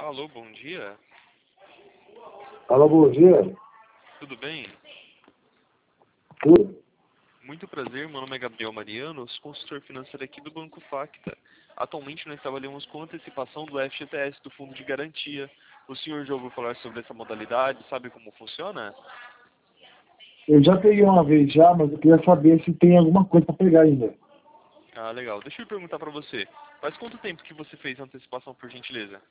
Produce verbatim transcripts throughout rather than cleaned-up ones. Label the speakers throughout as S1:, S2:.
S1: Alô, bom dia.
S2: Alô, bom dia.
S1: Tudo bem?
S2: Tudo?
S1: Muito prazer, meu nome é Gabriel Mariano, sou consultor financeiro aqui do Banco Facta. Atualmente nós trabalhamos com antecipação do F G T S, do Fundo de Garantia. O senhor já ouviu falar sobre essa modalidade? Sabe como funciona?
S2: Eu já peguei uma vez já, mas eu queria saber se tem alguma coisa para pegar ainda.
S1: Ah, legal. Deixa eu perguntar para você. Faz quanto tempo que você fez a antecipação, por gentileza?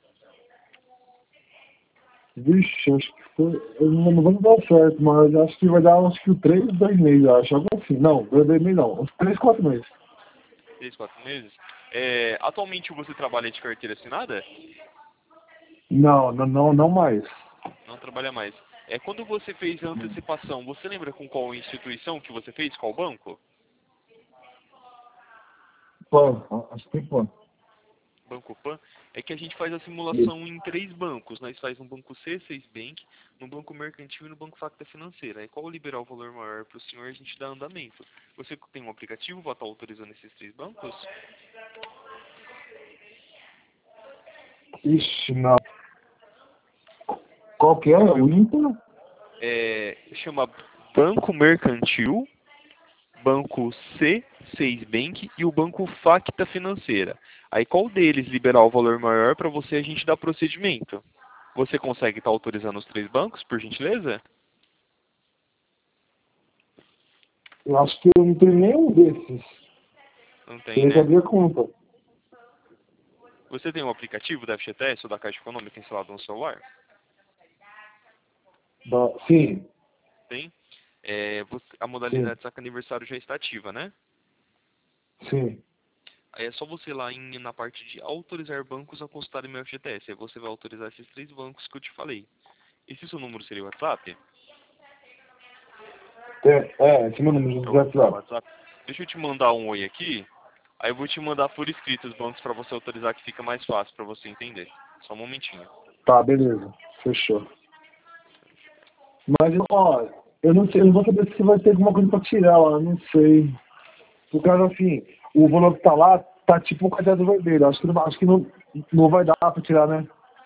S2: Vixe, acho que foi. Eu não, não vou me dar certo, mas acho que vai dar uns que três, dois meses, eu acho. Algo assim. Não, dois, dois meses não. Uns três, quatro meses.
S1: Três, quatro meses? É, atualmente você trabalha de carteira assinada?
S2: Não, não, não, não mais.
S1: Não trabalha mais. É, quando você fez a antecipação, você lembra com qual instituição que você fez? Qual banco?
S2: Pô, acho que tem pô.
S1: Banco Pan, é que a gente faz a simulação em três bancos. Nós faz no Banco C, seis Bank, no Banco Mercantil e no Banco Facta Financeira. Aí qual liberar o valor maior para o senhor, a gente dá andamento. Você tem um aplicativo para estar autorizando esses três bancos?
S2: Ixi, não. Qual que é?
S1: Deixa eu ver.
S2: O Inter?
S1: É, chama Banco Mercantil, Banco C, seis Bank e o Banco Facta Financeira. Aí qual deles liberar o valor maior para você, a gente dá procedimento. Você consegue estar autorizando os três bancos, por gentileza?
S2: Eu acho que eu não tenho nenhum desses.
S1: Não tem,
S2: Teria que
S1: né?
S2: abrir a conta.
S1: Você tem um aplicativo da F G T S ou da Caixa Econômica instalado no celular?
S2: Da... Sim,
S1: Tem. É, você- a
S2: sim,
S1: modalidade Saca Aniversário já está ativa, né?
S2: sim.
S1: Aí é só você ir lá em, na parte de autorizar bancos a consultarem meu F G T S. Aí você vai autorizar esses três bancos que eu te falei. Esse seu número seria o WhatsApp?
S2: Tem, é, esse é meu número
S1: É
S2: de
S1: o é o
S2: WhatsApp.
S1: WhatsApp. Deixa eu te mandar um oi aqui. Aí eu vou te mandar por escrito os bancos para você autorizar, que fica mais fácil para você entender. Só um momentinho.
S2: Tá, beleza. Fechou. Mas, ó, eu não sei, eu não vou saber se vai ter alguma coisa pra tirar lá, eu não sei. Por causa assim, o valor que tá lá tá tipo um cadeado vermelho. Acho que não, acho que não, não vai dar pra tirar, né?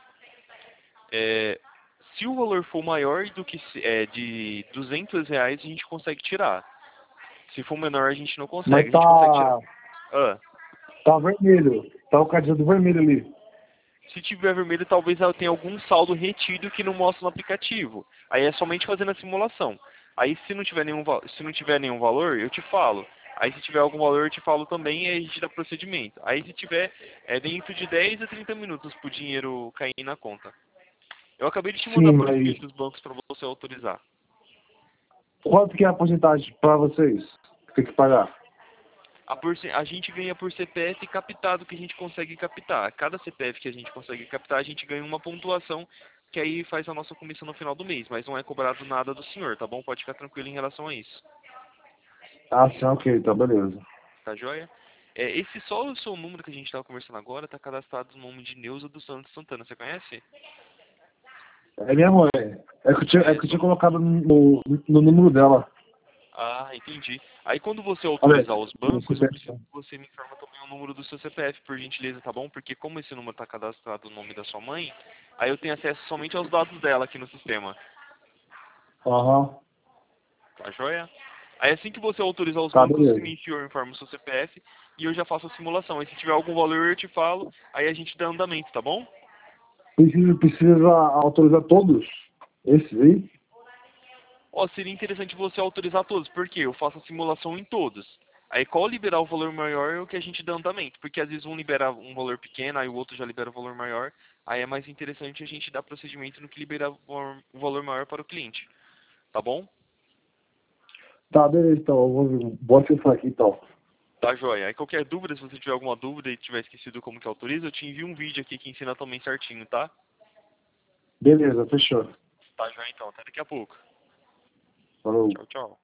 S1: É, se o valor for maior do que se- é, de duzentos reais, a gente consegue tirar. Se for menor, a gente não consegue.
S2: Mas
S1: A gente consegue tirar.
S2: tá,
S1: Ah,
S2: tá vermelho. Tá o cadeado vermelho ali.
S1: se tiver vermelho, talvez ela tenha algum saldo retido que não mostra no aplicativo. Aí é somente fazendo a simulação. Aí se não tiver nenhum, va- se não tiver nenhum valor, eu te falo. Aí se tiver algum valor, eu te falo também e aí a gente dá procedimento. Aí se tiver, é dentro de dez a trinta minutos pro dinheiro cair na conta. Eu acabei de te mandar
S2: Sim,
S1: por
S2: mas
S1: escrito os bancos para você autorizar.
S2: quanto que é a porcentagem pra vocês? Que tem que pagar?
S1: A, porce- a gente ganha por C P F captado que a gente consegue captar. Cada C P F que a gente consegue captar, a gente ganha uma pontuação que aí faz a nossa comissão no final do mês. Mas não é cobrado nada do senhor, tá bom? Pode ficar tranquilo em relação a isso.
S2: Ah, sim, ok, tá, beleza.
S1: Tá joia? É, esse só o seu número que a gente estava conversando agora tá cadastrado no nome de Neuza dos Santos Santana. Você conhece?
S2: É minha mãe. É que eu tinha, é
S1: É,
S2: que eu tinha
S1: sou...
S2: colocado no, no número dela.
S1: Ah, entendi. Aí quando você
S2: Olha,
S1: autorizar os
S2: no
S1: bancos, eu preciso
S2: C P F.
S1: que você me informe também o número do seu C P F, por gentileza, tá bom? Porque como esse número está cadastrado no nome da sua mãe, aí eu tenho acesso somente aos dados dela aqui no sistema.
S2: Aham,
S1: Tá joia? Aí assim que você autorizar os
S2: tá,
S1: bancos, você
S2: beleza.
S1: me envia ou informa o seu C P F e eu já faço a simulação. Aí se tiver algum valor eu te falo, aí a gente dá andamento, tá bom?
S2: Precisa, precisa autorizar todos? Esses aí?
S1: Ó, seria interessante você autorizar todos, porque eu faço a simulação em todos. Aí qual liberar o valor maior é o que a gente dá andamento, porque às vezes um libera um valor pequeno, aí o outro já libera o valor maior, aí é mais interessante a gente dar procedimento no que liberar o valor o valor maior para o cliente, tá bom?
S2: Tá, beleza, então. Eu vou, vou acessar aqui, então.
S1: Tá joia. Aí qualquer dúvida, se você tiver alguma dúvida e tiver esquecido como que autoriza, eu te envio um vídeo aqui que ensina também certinho, tá?
S2: Beleza, fechou.
S1: Tá joia então, até daqui a pouco.
S2: Falou.
S1: Tchau, tchau.